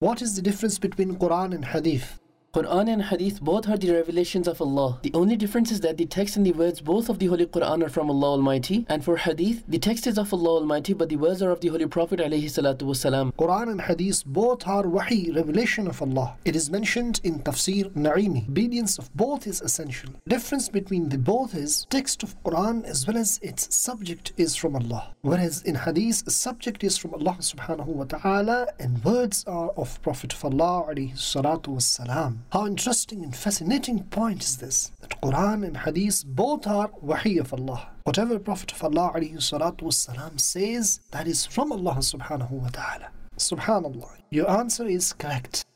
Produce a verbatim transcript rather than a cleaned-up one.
What is the difference between Quran and Hadith? Quran and Hadith both are the revelations of Allah. The only difference is that the text and the words both of the Holy Quran are from Allah Almighty, and for Hadith, the text is of Allah Almighty but the words are of the Holy Prophet alayhi salatu wasalam. Quran and Hadith both are wahi, revelation of Allah. It is mentioned in Tafsir Na'imi. Obedience of both is essential. Difference between the both is text of Quran as well as its subject is from Allah. Whereas in Hadith, subject is from Allah subhanahu wa ta'ala and words are of Prophet of Allah alayhi salatu wasalam. How interesting and fascinating point is this, that Quran and Hadith both are wahi of Allah. Whatever Prophet of Allah alayhi salatu wasalam says, that is from Allah subhanahu wa ta'ala. Subhanallah. Your answer is correct.